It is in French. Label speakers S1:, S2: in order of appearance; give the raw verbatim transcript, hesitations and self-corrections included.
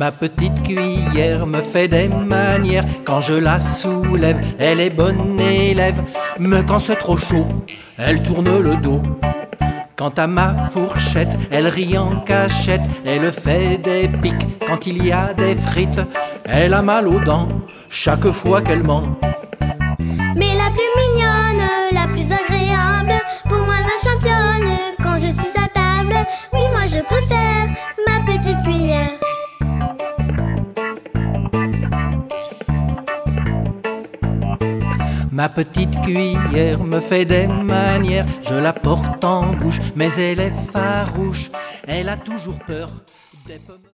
S1: Ma petite cuillère me fait des manières. Quand je la soulève, elle est bonne élève. Mais quand c'est trop chaud, elle tourne le dos. Quant à ma fourchette, elle rit en cachette. Elle fait des pics quand il y a des frites. Elle a mal aux dents chaque fois qu'elle ment.
S2: Mais la plus mignonne, la plus agréable, pour moi la championne, quand je suis à table, oui moi je préfère ma petite cuillère.
S1: Ma petite cuillère me fait des manières. Je la porte en bouche, mais elle est farouche. Elle a toujours peur des pommes.